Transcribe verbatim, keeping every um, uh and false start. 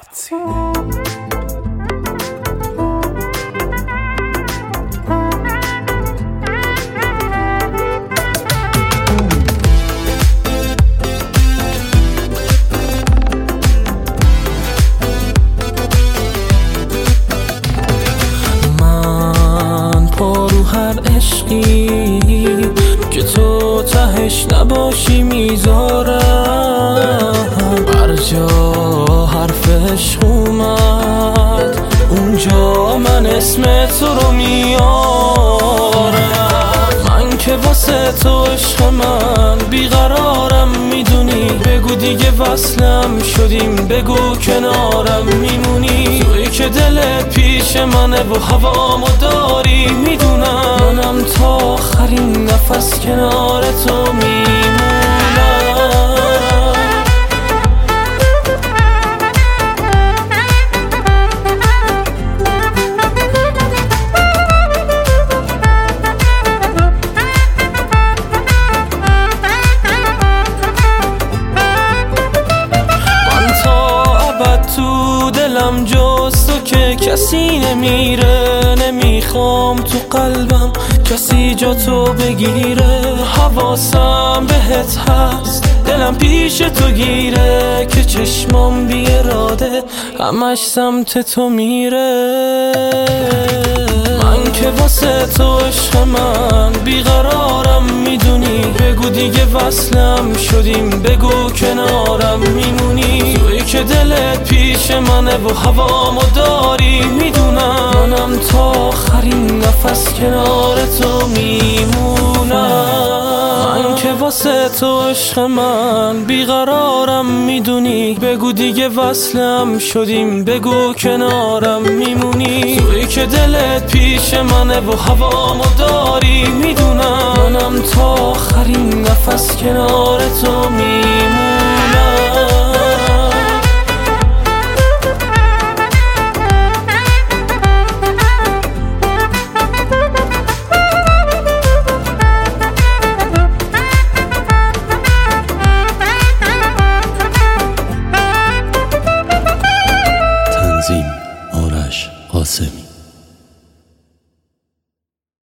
من پا رو هر عشقی که تو تهش نباشی میذارم، هر جا حرف عشق اومد اونجا من اسم تو رو میارم. من که واسه تو عشق من بیقرارم میدونی، بگو دیگه وصلم شدیم، بگو کنارم میمونی. توی که دل پیش منه و هوامو داری میدونم، منم تا آخرین نفس کنار تو میمونم. تو دلم جز تو که کسی نمیره، نمیخوام تو قلبم کسی جا تو بگیره. حواسم بهت هست، دلم پیش تو گیره، که چشمام بی اراده همش سمت تو میره. من که واسه تو عشق من بیقرارم میدونی، بگو دیگه وصلم شدیم، بگو کنارم میمونی. توی که دل پیش منه و هوامو داری میدونم، منم تا آخرین نفس کنار تو میمونم. من که واسه تو عشق من بیقرارم میدونی، بگو دیگه وصلم شدیم، بگو کنارم میمونی. توی که دلت پیش منه و هوامو داری میدونم، منم تا آخرین نفس کنار تو میمونم.